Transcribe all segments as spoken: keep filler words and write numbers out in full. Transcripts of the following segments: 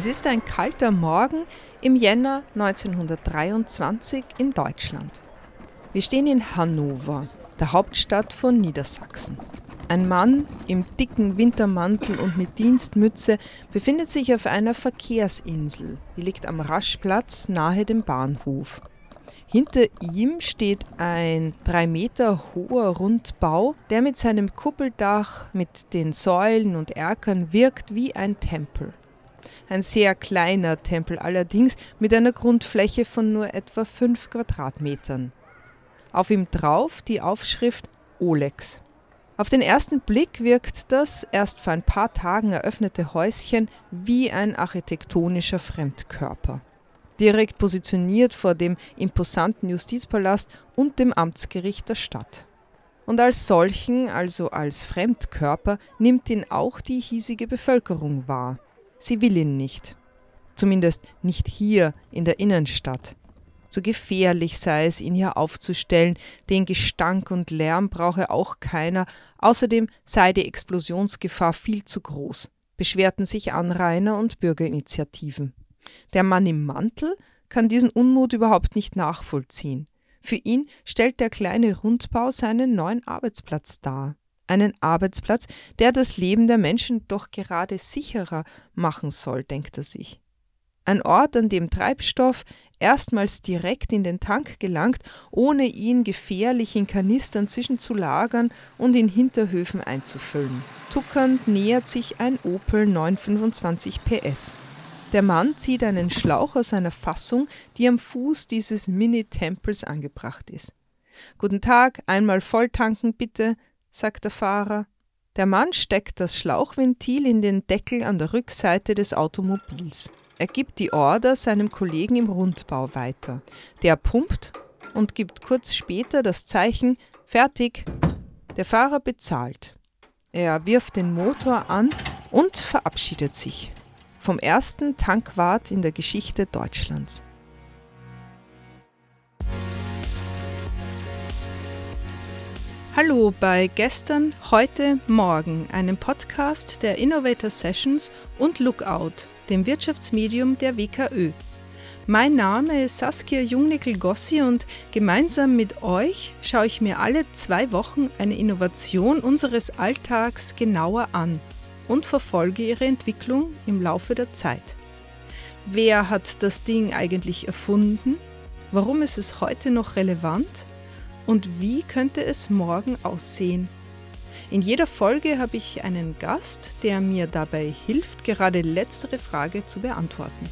Es ist ein kalter Morgen im Jänner neunzehnhundertdreiundzwanzig in Deutschland. Wir stehen in Hannover, der Hauptstadt von Niedersachsen. Ein Mann im dicken Wintermantel und mit Dienstmütze befindet sich auf einer Verkehrsinsel. Die liegt am Raschplatz nahe dem Bahnhof. Hinter ihm steht ein drei Meter hoher Rundbau, der mit seinem Kuppeldach, mit den Säulen und Erkern wirkt wie ein Tempel. Ein sehr kleiner Tempel allerdings mit einer Grundfläche von nur etwa fünf Quadratmetern. Auf ihm drauf die Aufschrift Olex. Auf den ersten Blick wirkt das erst vor ein paar Tagen eröffnete Häuschen wie ein architektonischer Fremdkörper. Direkt positioniert vor dem imposanten Justizpalast und dem Amtsgericht der Stadt. Und als solchen, also als Fremdkörper, nimmt ihn auch die hiesige Bevölkerung wahr. Sie will ihn nicht. Zumindest nicht hier in der Innenstadt. Zu gefährlich sei es, ihn hier aufzustellen, den Gestank und Lärm brauche auch keiner, außerdem sei die Explosionsgefahr viel zu groß, beschwerten sich Anrainer und Bürgerinitiativen. Der Mann im Mantel kann diesen Unmut überhaupt nicht nachvollziehen. Für ihn stellt der kleine Rundbau seinen neuen Arbeitsplatz dar. Einen Arbeitsplatz, der das Leben der Menschen doch gerade sicherer machen soll, denkt er sich. Ein Ort, an dem Treibstoff erstmals direkt in den Tank gelangt, ohne ihn gefährlich in Kanistern zwischenzulagern und in Hinterhöfen einzufüllen. Tuckernd nähert sich ein Opel neunhundertfünfundzwanzig P S. Der Mann zieht einen Schlauch aus einer Fassung, die am Fuß dieses Mini-Tempels angebracht ist. »Guten Tag, einmal volltanken bitte«, sagt der Fahrer. Der Mann steckt das Schlauchventil in den Deckel an der Rückseite des Automobils. Er gibt die Order seinem Kollegen im Rundbau weiter. Der pumpt und gibt kurz später das Zeichen »Fertig«. Der Fahrer bezahlt. Er wirft den Motor an und verabschiedet sich. Vom ersten Tankwart in der Geschichte Deutschlands. Hallo bei Gestern, Heute, Morgen, einem Podcast der Innovator Sessions und Lookout, dem Wirtschaftsmedium der W K Ö. Mein Name ist Saskia Jungnickel-Gossi und gemeinsam mit euch schaue ich mir alle zwei Wochen eine Innovation unseres Alltags genauer an und verfolge ihre Entwicklung im Laufe der Zeit. Wer hat das Ding eigentlich erfunden? Warum ist es heute noch relevant? Und wie könnte es morgen aussehen? In jeder Folge habe ich einen Gast, der mir dabei hilft, gerade letztere Frage zu beantworten.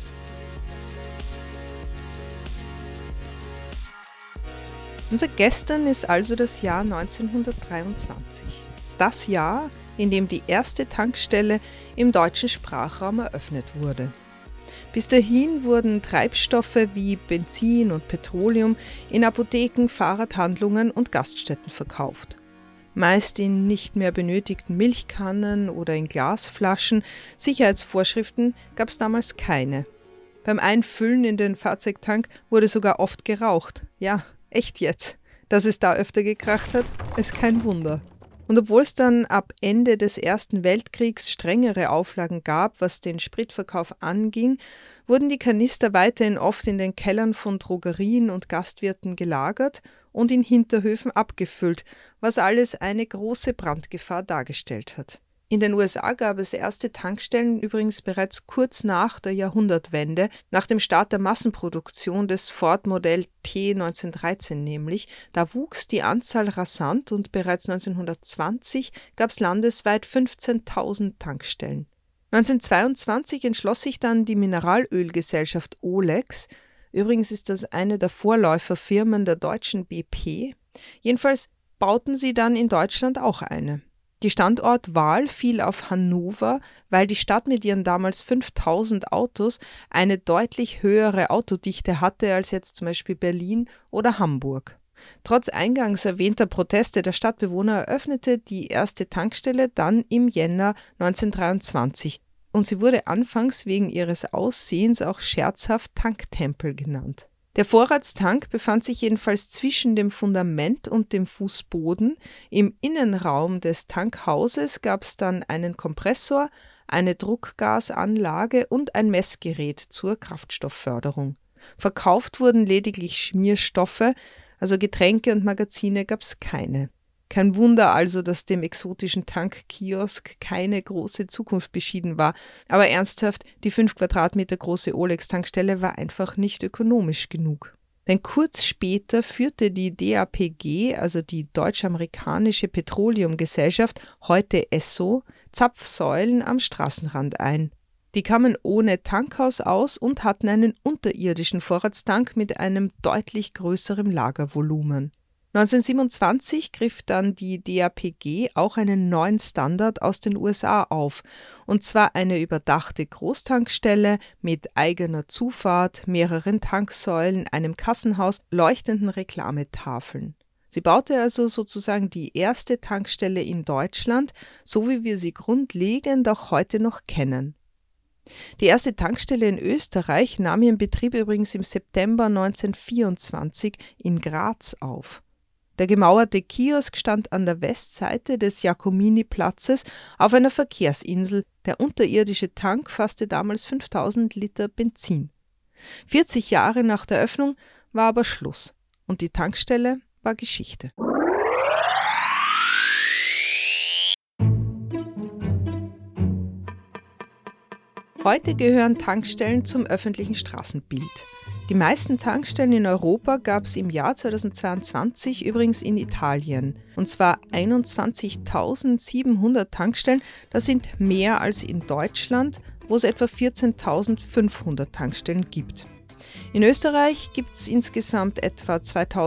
Unser Gestern ist also das Jahr neunzehnhundertdreiundzwanzig. Das Jahr, in dem die erste Tankstelle im deutschen Sprachraum eröffnet wurde. Bis dahin wurden Treibstoffe wie Benzin und Petroleum in Apotheken, Fahrradhandlungen und Gaststätten verkauft. Meist in nicht mehr benötigten Milchkannen oder in Glasflaschen. Sicherheitsvorschriften gab es damals keine. Beim Einfüllen in den Fahrzeugtank wurde sogar oft geraucht. Ja, echt jetzt. Dass es da öfter gekracht hat, ist kein Wunder. Und obwohl es dann ab Ende des Ersten Weltkriegs strengere Auflagen gab, was den Spritverkauf anging, wurden die Kanister weiterhin oft in den Kellern von Drogerien und Gastwirten gelagert und in Hinterhöfen abgefüllt, was alles eine große Brandgefahr dargestellt hat. In den U S A gab es erste Tankstellen übrigens bereits kurz nach der Jahrhundertwende, nach dem Start der Massenproduktion des Ford-Modell T neunzehnhundertdreizehn nämlich. Da wuchs die Anzahl rasant und bereits neunzehnhundertzwanzig gab es landesweit fünfzehntausend Tankstellen. neunzehnhundertzweiundzwanzig entschloss sich dann die Mineralölgesellschaft Olex, übrigens ist das eine der Vorläuferfirmen der deutschen B P, jedenfalls bauten sie dann in Deutschland auch eine. Die Standortwahl fiel auf Hannover, weil die Stadt mit ihren damals fünftausend Autos eine deutlich höhere Autodichte hatte als jetzt zum Beispiel Berlin oder Hamburg. Trotz eingangs erwähnter Proteste der Stadtbewohner eröffnete die erste Tankstelle dann im Jänner neunzehnhundertdreiundzwanzig und sie wurde anfangs wegen ihres Aussehens auch scherzhaft Tanktempel genannt. Der Vorratstank befand sich jedenfalls zwischen dem Fundament und dem Fußboden. Im Innenraum des Tankhauses gab es dann einen Kompressor, eine Druckgasanlage und ein Messgerät zur Kraftstoffförderung. Verkauft wurden lediglich Schmierstoffe, also Getränke und Magazine gab es keine. Kein Wunder also, dass dem exotischen Tankkiosk keine große Zukunft beschieden war. Aber ernsthaft, die fünf Quadratmeter große Olex-Tankstelle war einfach nicht ökonomisch genug. Denn kurz später führte die D A P G, also die Deutsch-Amerikanische Petroleumgesellschaft, heute Esso, Zapfsäulen am Straßenrand ein. Die kamen ohne Tankhaus aus und hatten einen unterirdischen Vorratstank mit einem deutlich größeren Lagervolumen. neunzehnhundertsiebenundzwanzig griff dann die D A P G auch einen neuen Standard aus den U S A auf, und zwar eine überdachte Großtankstelle mit eigener Zufahrt, mehreren Tanksäulen, einem Kassenhaus, leuchtenden Reklametafeln. Sie baute also sozusagen die erste Tankstelle in Deutschland, so wie wir sie grundlegend auch heute noch kennen. Die erste Tankstelle in Österreich nahm ihren Betrieb übrigens im September neunzehnhundertvierundzwanzig in Graz auf. Der gemauerte Kiosk stand an der Westseite des Giacomini-Platzes auf einer Verkehrsinsel. Der unterirdische Tank fasste damals fünftausend Liter Benzin. vierzig Jahre nach der Öffnung war aber Schluss und die Tankstelle war Geschichte. Heute gehören Tankstellen zum öffentlichen Straßenbild. Die meisten Tankstellen in Europa gab es im Jahr zweitausendzweiundzwanzig übrigens in Italien. Und zwar einundzwanzigtausendsiebenhundert Tankstellen, das sind mehr als in Deutschland, wo es etwa vierzehntausendfünfhundert Tankstellen gibt. In Österreich gibt es insgesamt etwa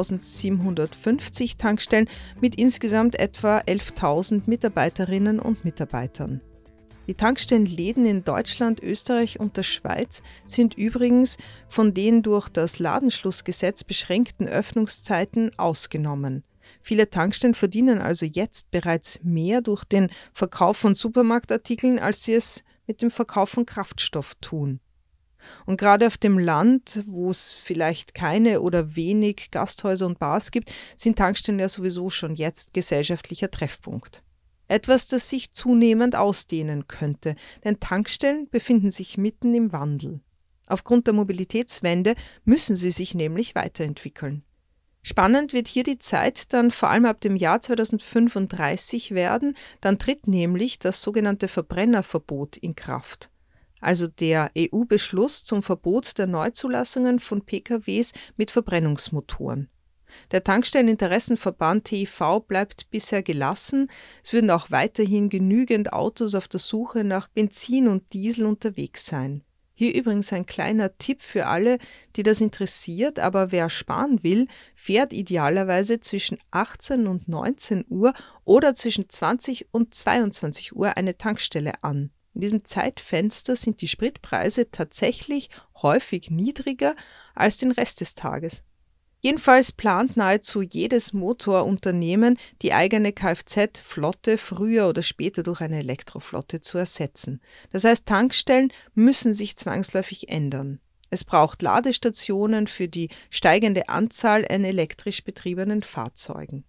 zweitausendsiebenhundertfünfzig Tankstellen mit insgesamt etwa elftausend Mitarbeiterinnen und Mitarbeitern. Die Tankstellenläden in Deutschland, Österreich und der Schweiz sind übrigens von den durch das Ladenschlussgesetz beschränkten Öffnungszeiten ausgenommen. Viele Tankstellen verdienen also jetzt bereits mehr durch den Verkauf von Supermarktartikeln, als sie es mit dem Verkauf von Kraftstoff tun. Und gerade auf dem Land, wo es vielleicht keine oder wenig Gasthäuser und Bars gibt, sind Tankstellen ja sowieso schon jetzt gesellschaftlicher Treffpunkt. Etwas, das sich zunehmend ausdehnen könnte, denn Tankstellen befinden sich mitten im Wandel. Aufgrund der Mobilitätswende müssen sie sich nämlich weiterentwickeln. Spannend wird hier die Zeit dann vor allem ab dem Jahr zweitausendfünfunddreißig werden, dann tritt nämlich das sogenannte Verbrennerverbot in Kraft. Also der E U-Beschluss zum Verbot der Neuzulassungen von P K Ws mit Verbrennungsmotoren. Der Tankstelleninteressenverband T I V bleibt bisher gelassen. Es würden auch weiterhin genügend Autos auf der Suche nach Benzin und Diesel unterwegs sein. Hier übrigens ein kleiner Tipp für alle, die das interessiert, aber wer sparen will, fährt idealerweise zwischen achtzehn und neunzehn Uhr oder zwischen zwanzig und zweiundzwanzig Uhr eine Tankstelle an. In diesem Zeitfenster sind die Spritpreise tatsächlich häufig niedriger als den Rest des Tages. Jedenfalls plant nahezu jedes Motorunternehmen, die eigene Kfz-Flotte früher oder später durch eine Elektroflotte zu ersetzen. Das heißt, Tankstellen müssen sich zwangsläufig ändern. Es braucht Ladestationen für die steigende Anzahl an elektrisch betriebenen Fahrzeugen.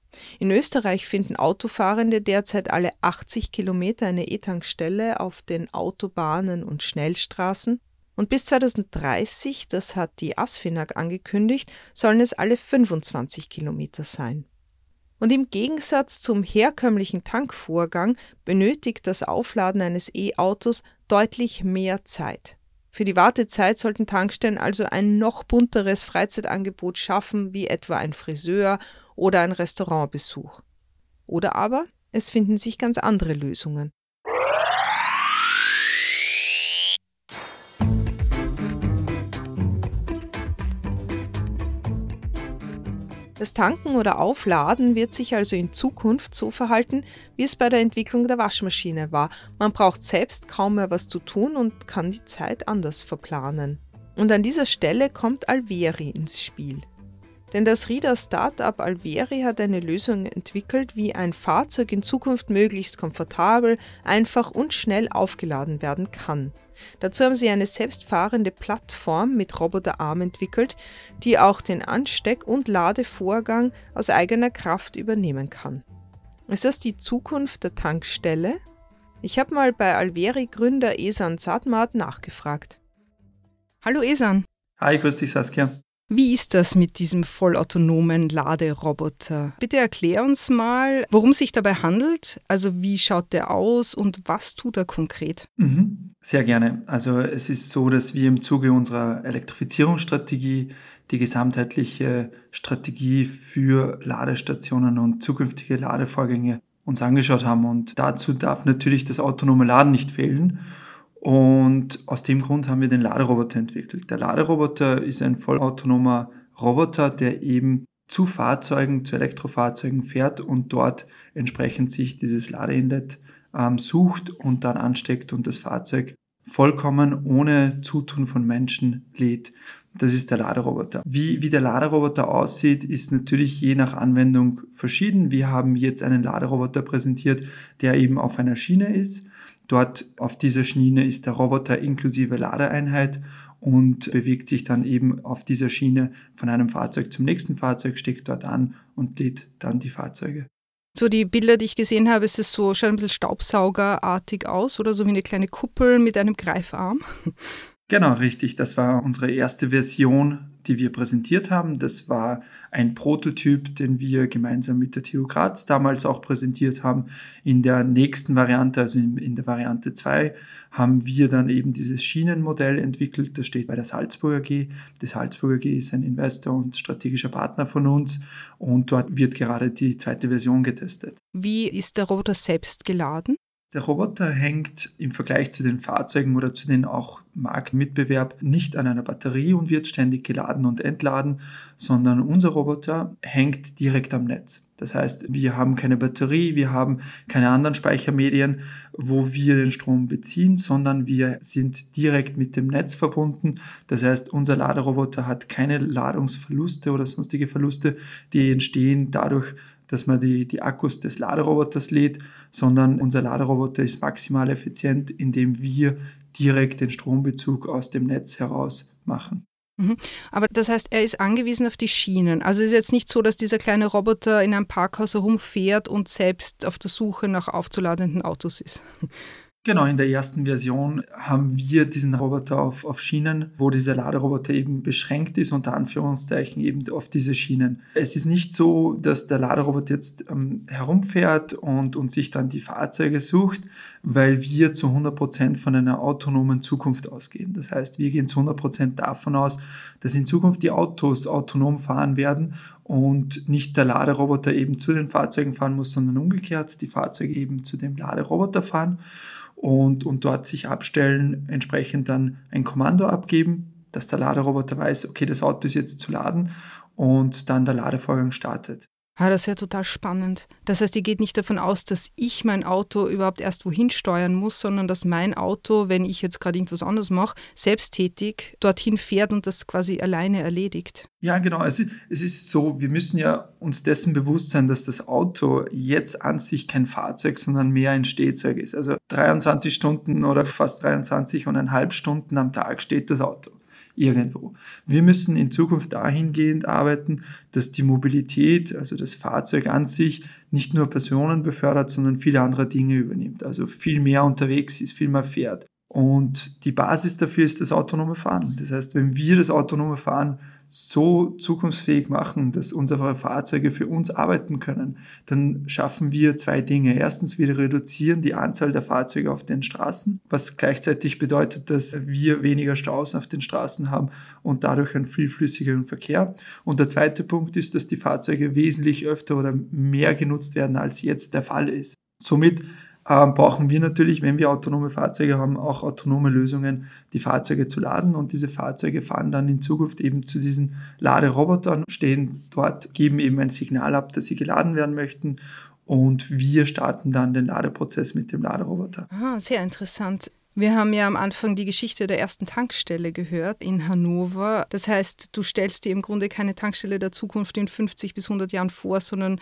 In Österreich finden Autofahrende derzeit alle achtzig Kilometer eine E-Tankstelle auf den Autobahnen und Schnellstraßen. Und bis zweitausenddreißig, das hat die ASFINAG angekündigt, sollen es alle fünfundzwanzig Kilometer sein. Und im Gegensatz zum herkömmlichen Tankvorgang benötigt das Aufladen eines E-Autos deutlich mehr Zeit. Für die Wartezeit sollten Tankstellen also ein noch bunteres Freizeitangebot schaffen, wie etwa ein Friseur oder ein Restaurantbesuch. Oder aber es finden sich ganz andere Lösungen. Das Tanken oder Aufladen wird sich also in Zukunft so verhalten, wie es bei der Entwicklung der Waschmaschine war. Man braucht selbst kaum mehr was zu tun und kann die Zeit anders verplanen. Und an dieser Stelle kommt Alveri ins Spiel. Denn das Rieder Startup Alveri hat eine Lösung entwickelt, wie ein Fahrzeug in Zukunft möglichst komfortabel, einfach und schnell aufgeladen werden kann. Dazu haben sie eine selbstfahrende Plattform mit Roboterarm entwickelt, die auch den Ansteck- und Ladevorgang aus eigener Kraft übernehmen kann. Ist das die Zukunft der Tankstelle? Ich habe mal bei Alveri-Gründer Ehsan Zadmat nachgefragt. Hallo Ehsan. Hi, grüß dich Saskia. Wie ist das mit diesem vollautonomen Laderoboter? Bitte erklär uns mal, worum es sich dabei handelt. Also wie schaut der aus und was tut er konkret? Mhm, sehr gerne. Also es ist so, dass wir im Zuge unserer Elektrifizierungsstrategie die gesamtheitliche Strategie für Ladestationen und zukünftige Ladevorgänge uns angeschaut haben. Und dazu darf natürlich das autonome Laden nicht fehlen. Und aus dem Grund haben wir den Laderoboter entwickelt. Der Laderoboter ist ein vollautonomer Roboter, der eben zu Fahrzeugen, zu Elektrofahrzeugen fährt und dort entsprechend sich dieses Ladeinlet ähm, sucht und dann ansteckt und das Fahrzeug vollkommen ohne Zutun von Menschen lädt. Das ist der Laderoboter. Wie, wie der Laderoboter aussieht, ist natürlich je nach Anwendung verschieden. Wir haben jetzt einen Laderoboter präsentiert, der eben auf einer Schiene ist. Dort auf dieser Schiene ist der Roboter inklusive Ladeeinheit und bewegt sich dann eben auf dieser Schiene von einem Fahrzeug zum nächsten Fahrzeug, steckt dort an und lädt dann die Fahrzeuge. So die Bilder, die ich gesehen habe, ist es so, schaut ein bisschen staubsaugerartig aus oder so wie eine kleine Kuppel mit einem Greifarm. Genau, richtig. Das war unsere erste Version, die wir präsentiert haben. Das war ein Prototyp, den wir gemeinsam mit der T U Graz damals auch präsentiert haben. In der nächsten Variante, also in, in der Variante zwei, haben wir dann eben dieses Schienenmodell entwickelt. Das steht bei der Salzburg A G. Die Salzburg A G ist ein Investor und strategischer Partner von uns und dort wird gerade die zweite Version getestet. Wie ist der Roboter selbst geladen? Der Roboter hängt im Vergleich zu den Fahrzeugen oder zu den auch Marktmitbewerb nicht an einer Batterie und wird ständig geladen und entladen, sondern unser Roboter hängt direkt am Netz. Das heißt, wir haben keine Batterie, wir haben keine anderen Speichermedien, wo wir den Strom beziehen, sondern wir sind direkt mit dem Netz verbunden. Das heißt, unser Laderoboter hat keine Ladungsverluste oder sonstige Verluste, die entstehen dadurch, dass man die, die Akkus des Laderoboters lädt, sondern unser Laderoboter ist maximal effizient, indem wir direkt den Strombezug aus dem Netz heraus machen. Mhm. Aber das heißt, er ist angewiesen auf die Schienen. Also es ist jetzt nicht so, dass dieser kleine Roboter in einem Parkhaus herumfährt und selbst auf der Suche nach aufzuladenden Autos ist. Genau, in der ersten Version haben wir diesen Roboter auf, auf Schienen, wo dieser Laderoboter eben beschränkt ist, unter Anführungszeichen eben auf diese Schienen. Es ist nicht so, dass der Laderoboter jetzt ähm, herumfährt und, und sich dann die Fahrzeuge sucht, weil wir zu hundert Prozent von einer autonomen Zukunft ausgehen. Das heißt, wir gehen zu hundert Prozent davon aus, dass in Zukunft die Autos autonom fahren werden und nicht der Laderoboter eben zu den Fahrzeugen fahren muss, sondern umgekehrt, die Fahrzeuge eben zu dem Laderoboter fahren. Und, und dort sich abstellen, entsprechend dann ein Kommando abgeben, dass der Laderoboter weiß, okay, das Auto ist jetzt zu laden und dann der Ladevorgang startet. Ja, das ist ja total spannend. Das heißt, ihr geht nicht davon aus, dass ich mein Auto überhaupt erst wohin steuern muss, sondern dass mein Auto, wenn ich jetzt gerade irgendwas anderes mache, selbsttätig dorthin fährt und das quasi alleine erledigt. Ja, genau. Es ist, es ist so, wir müssen ja uns dessen bewusst sein, dass das Auto jetzt an sich kein Fahrzeug, sondern mehr ein Stehzeug ist. Also dreiundzwanzig Stunden oder fast dreiundzwanzig und eineinhalb Stunden am Tag steht das Auto irgendwo. Wir müssen in Zukunft dahingehend arbeiten, dass die Mobilität, also das Fahrzeug an sich, nicht nur Personen befördert, sondern viele andere Dinge übernimmt. Also viel mehr unterwegs ist, viel mehr fährt. Und die Basis dafür ist das autonome Fahren. Das heißt, wenn wir das autonome Fahren so zukunftsfähig machen, dass unsere Fahrzeuge für uns arbeiten können, dann schaffen wir zwei Dinge. Erstens, wir reduzieren die Anzahl der Fahrzeuge auf den Straßen, was gleichzeitig bedeutet, dass wir weniger Staus auf den Straßen haben und dadurch einen viel flüssigeren Verkehr. Und der zweite Punkt ist, dass die Fahrzeuge wesentlich öfter oder mehr genutzt werden, als jetzt der Fall ist. Somit Ähm, brauchen wir natürlich, wenn wir autonome Fahrzeuge haben, auch autonome Lösungen, die Fahrzeuge zu laden. Und diese Fahrzeuge fahren dann in Zukunft eben zu diesen Laderobotern, stehen dort, geben eben ein Signal ab, dass sie geladen werden möchten. Und wir starten dann den Ladeprozess mit dem Laderoboter. Ah, sehr interessant. Wir haben ja am Anfang die Geschichte der ersten Tankstelle gehört in Hannover. Das heißt, du stellst dir im Grunde keine Tankstelle der Zukunft in fünfzig bis hundert Jahren vor, sondern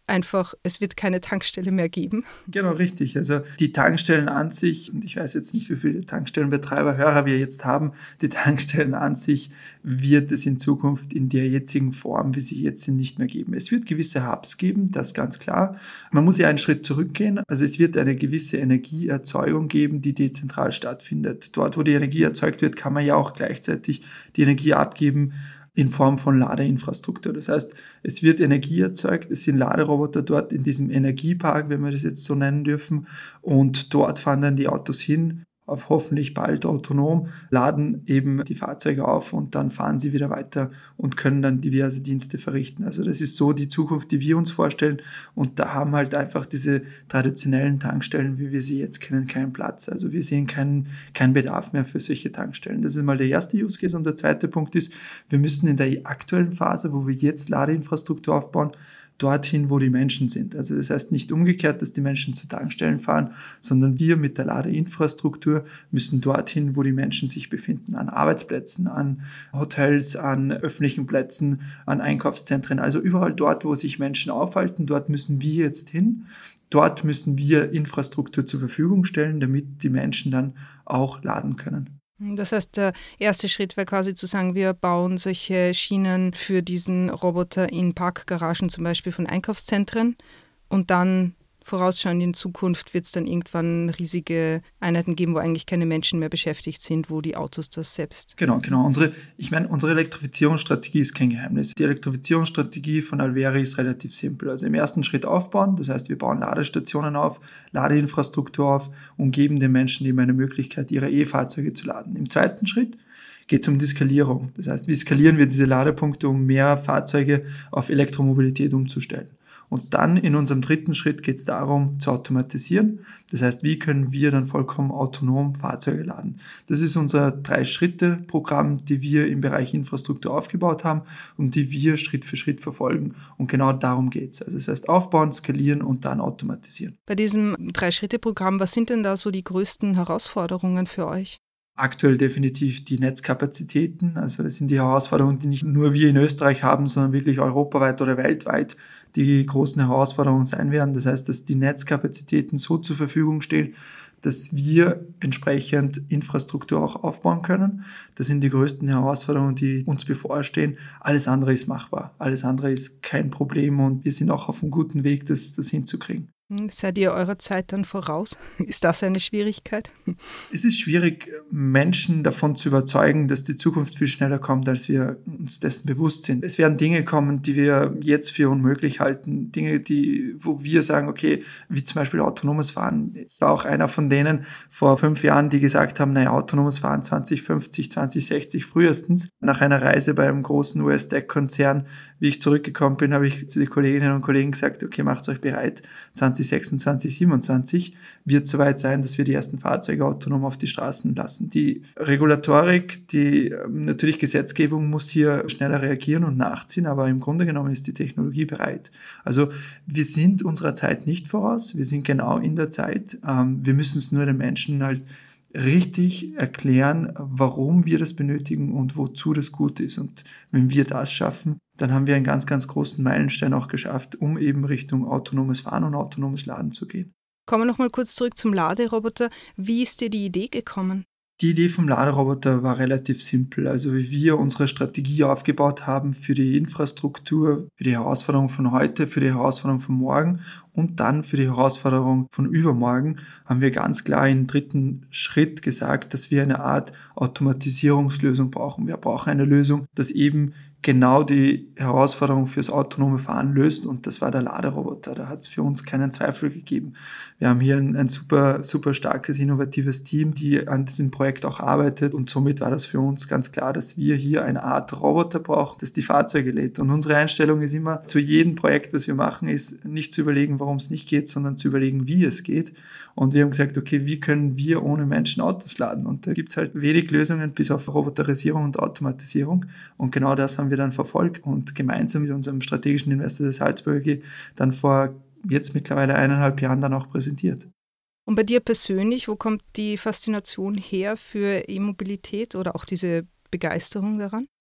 einfach, es wird keine Tankstelle mehr geben. Genau, richtig. Also die Tankstellen an sich, und ich weiß jetzt nicht, wie viele Tankstellenbetreiber, Hörer wir jetzt haben, die Tankstellen an sich wird es in Zukunft in der jetzigen Form, wie sie jetzt sind, nicht mehr geben. Es wird gewisse Hubs geben, das ist ganz klar. Man muss ja einen Schritt zurückgehen. Also es wird eine gewisse Energieerzeugung geben, die dezentral stattfindet. Dort, wo die Energie erzeugt wird, kann man ja auch gleichzeitig die Energie abgeben in Form von Ladeinfrastruktur. Das heißt, es wird Energie erzeugt, es sind Laderoboter dort in diesem Energiepark, wenn wir das jetzt so nennen dürfen, und dort fahren dann die Autos hin, auf hoffentlich bald autonom, laden eben die Fahrzeuge auf und dann fahren sie wieder weiter und können dann diverse Dienste verrichten. Also das ist so die Zukunft, die wir uns vorstellen, und da haben halt einfach diese traditionellen Tankstellen, wie wir sie jetzt kennen, keinen Platz. Also wir sehen keinen, keinen Bedarf mehr für solche Tankstellen. Das ist mal der erste Use Case, und der zweite Punkt ist, wir müssen in der aktuellen Phase, wo wir jetzt Ladeinfrastruktur aufbauen, dorthin, wo die Menschen sind. Also das heißt nicht umgekehrt, dass die Menschen zu Tankstellen fahren, sondern wir mit der Ladeinfrastruktur müssen dorthin, wo die Menschen sich befinden, an Arbeitsplätzen, an Hotels, an öffentlichen Plätzen, an Einkaufszentren, also überall dort, wo sich Menschen aufhalten, dort müssen wir jetzt hin. Dort müssen wir Infrastruktur zur Verfügung stellen, damit die Menschen dann auch laden können. Das heißt, der erste Schritt wäre quasi zu sagen, wir bauen solche Schienen für diesen Roboter in Parkgaragen zum Beispiel von Einkaufszentren, und dann vorausschauend in Zukunft wird es dann irgendwann riesige Einheiten geben, wo eigentlich keine Menschen mehr beschäftigt sind, wo die Autos das selbst. Genau, genau. Unsere, ich meine, unsere Elektrifizierungsstrategie ist kein Geheimnis. Die Elektrifizierungsstrategie von Alveri ist relativ simpel. Also im ersten Schritt aufbauen, das heißt, wir bauen Ladestationen auf, Ladeinfrastruktur auf und geben den Menschen eben eine Möglichkeit, ihre E-Fahrzeuge zu laden. Im zweiten Schritt geht es um die Skalierung. Das heißt, wie skalieren wir diese Ladepunkte, um mehr Fahrzeuge auf Elektromobilität umzustellen? Und dann in unserem dritten Schritt geht es darum, zu automatisieren. Das heißt, wie können wir dann vollkommen autonom Fahrzeuge laden? Das ist unser Drei-Schritte-Programm, die wir im Bereich Infrastruktur aufgebaut haben und die wir Schritt für Schritt verfolgen. Und genau darum geht es. Also das heißt, aufbauen, skalieren und dann automatisieren. Bei diesem Drei-Schritte-Programm, was sind denn da so die größten Herausforderungen für euch? Aktuell definitiv die Netzkapazitäten. Also das sind die Herausforderungen, die nicht nur wir in Österreich haben, sondern wirklich europaweit oder weltweit die großen Herausforderungen sein werden. Das heißt, dass die Netzkapazitäten so zur Verfügung stehen, dass wir entsprechend Infrastruktur auch aufbauen können. Das sind die größten Herausforderungen, die uns bevorstehen. Alles andere ist machbar. Alles andere ist kein Problem, und wir sind auch auf einem guten Weg, das, das hinzukriegen. Seid ihr eurer Zeit dann voraus? Ist das eine Schwierigkeit? Es ist schwierig, Menschen davon zu überzeugen, dass die Zukunft viel schneller kommt, als wir uns dessen bewusst sind. Es werden Dinge kommen, die wir jetzt für unmöglich halten. Dinge, die, wo wir sagen, okay, wie zum Beispiel autonomes Fahren. Ich war auch einer von denen vor fünf Jahren, die gesagt haben, naja, autonomes Fahren zwanzig fünfzig, zwanzig sechzig frühestens. Nach einer Reise bei einem großen U S-Tech-Konzern, wie ich zurückgekommen bin, habe ich zu den Kolleginnen und Kollegen gesagt, okay, macht euch bereit, zwanzig sechsundzwanzig, siebenundzwanzig wird es soweit sein, dass wir die ersten Fahrzeuge autonom auf die Straßen lassen. Die Regulatorik, die natürlich Gesetzgebung muss hier schneller reagieren und nachziehen, aber im Grunde genommen ist die Technologie bereit. Also wir sind unserer Zeit nicht voraus, wir sind genau in der Zeit. Wir müssen es nur den Menschen halt richtig erklären, warum wir das benötigen und wozu das gut ist. Und wenn wir das schaffen, dann haben wir einen ganz, ganz großen Meilenstein auch geschafft, um eben Richtung autonomes Fahren und autonomes Laden zu gehen. Kommen wir noch mal kurz zurück zum Laderoboter. Wie ist dir die Idee gekommen? Die Idee vom Laderoboter war relativ simpel. Also wie wir unsere Strategie aufgebaut haben für die Infrastruktur, für die Herausforderung von heute, für die Herausforderung von morgen und dann für die Herausforderung von übermorgen, haben wir ganz klar im dritten Schritt gesagt, dass wir eine Art Automatisierungslösung brauchen. Wir brauchen eine Lösung, dass eben genau die Herausforderung fürs autonome Fahren löst, und das war der Laderoboter. Da hat es für uns keinen Zweifel gegeben. Wir haben hier ein, ein super, super starkes, innovatives Team, die an diesem Projekt auch arbeitet, und somit war das für uns ganz klar, dass wir hier eine Art Roboter brauchen, das die Fahrzeuge lädt. Und unsere Einstellung ist immer, zu jedem Projekt, was wir machen, ist nicht zu überlegen, warum es nicht geht, sondern zu überlegen, wie es geht. Und wir haben gesagt, okay, wie können wir ohne Menschen Autos laden? Und da gibt es halt wenig Lösungen bis auf Roboterisierung und Automatisierung. Und genau das haben wir dann verfolgt und gemeinsam mit unserem strategischen Investor der Salzburger G dann vor jetzt mittlerweile eineinhalb Jahren dann auch präsentiert. Und bei dir persönlich, wo kommt die Faszination her für E-Mobilität oder auch diese Begeisterung daran?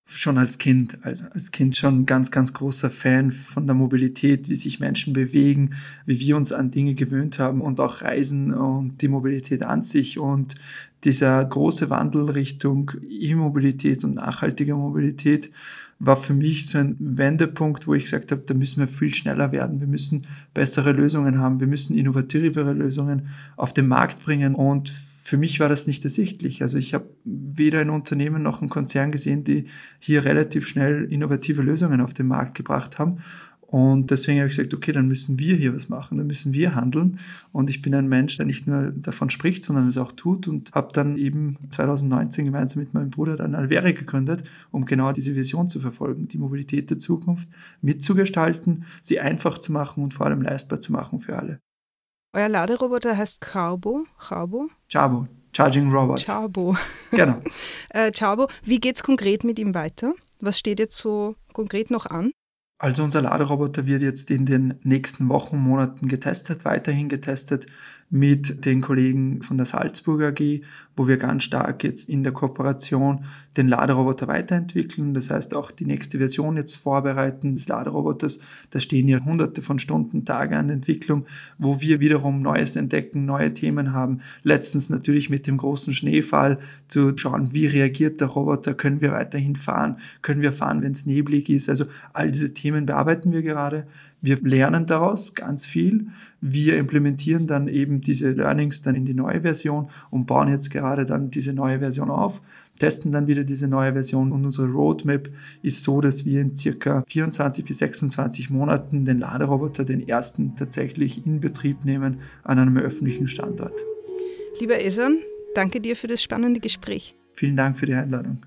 schon als Kind. Also als Kind schon ein ganz, ganz großer Fan von der Mobilität, wie sich Menschen bewegen, wie wir uns an Dinge gewöhnt haben und auch Reisen und die Mobilität an sich. Und dieser große Wandel Richtung E-Mobilität und nachhaltige Mobilität war für mich so ein Wendepunkt, wo ich gesagt habe, da müssen wir viel schneller werden. Wir müssen bessere Lösungen haben. Wir müssen innovativere Lösungen auf den Markt bringen. Und für mich war das nicht ersichtlich. Also ich habe weder ein Unternehmen noch einen Konzern gesehen, die hier relativ schnell innovative Lösungen auf den Markt gebracht haben. Und deswegen habe ich gesagt, okay, dann müssen wir hier was machen, dann müssen wir handeln. Und ich bin ein Mensch, der nicht nur davon spricht, sondern es auch tut, und habe dann eben zwanzig neunzehn gemeinsam mit meinem Bruder dann Alvere gegründet, um genau diese Vision zu verfolgen, die Mobilität der Zukunft mitzugestalten, sie einfach zu machen und vor allem leistbar zu machen für alle. Euer Laderoboter heißt Carbo. Carbo? Chabo, Charging Robot. Chabo. Genau. äh, Chabo, wie geht es konkret mit ihm weiter? Was steht jetzt so konkret noch an? Also unser Laderoboter wird jetzt in den nächsten Wochen, Monaten getestet, weiterhin getestet mit den Kollegen von der Salzburger A G, wo wir ganz stark jetzt in der Kooperation den Laderoboter weiterentwickeln. Das heißt auch die nächste Version jetzt vorbereiten des Laderoboters. Da stehen ja hunderte von Stunden, Tage an Entwicklung, wo wir wiederum Neues entdecken, neue Themen haben. Letztens natürlich mit dem großen Schneefall zu schauen, wie reagiert der Roboter, können wir weiterhin fahren, können wir fahren, wenn es neblig ist. Also all diese Themen bearbeiten wir gerade. Wir lernen daraus ganz viel. Wir implementieren dann eben diese Learnings dann in die neue Version und bauen jetzt gerade dann diese neue Version auf, testen dann wieder diese neue Version, und unsere Roadmap ist so, dass wir in circa vierundzwanzig bis sechsundzwanzig Monaten den Laderoboter, den ersten, tatsächlich in Betrieb nehmen an einem öffentlichen Standort. Lieber Ezan, danke dir für das spannende Gespräch. Vielen Dank für die Einladung.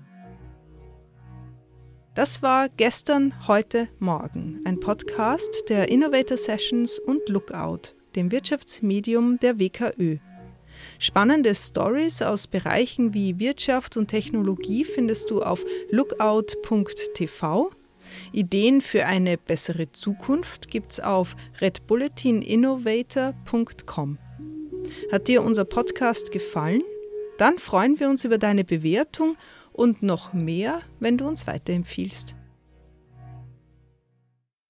Das war Gestern, Heute, Morgen, ein Podcast der Innovator Sessions und Lookout, dem Wirtschaftsmedium der W K Ö. Spannende Stories aus Bereichen wie Wirtschaft und Technologie findest du auf lookout punkt t v. Ideen für eine bessere Zukunft gibt's auf red bulletin innovator punkt com. Hat dir unser Podcast gefallen? Dann freuen wir uns über deine Bewertung und noch mehr, wenn du uns weiterempfiehlst.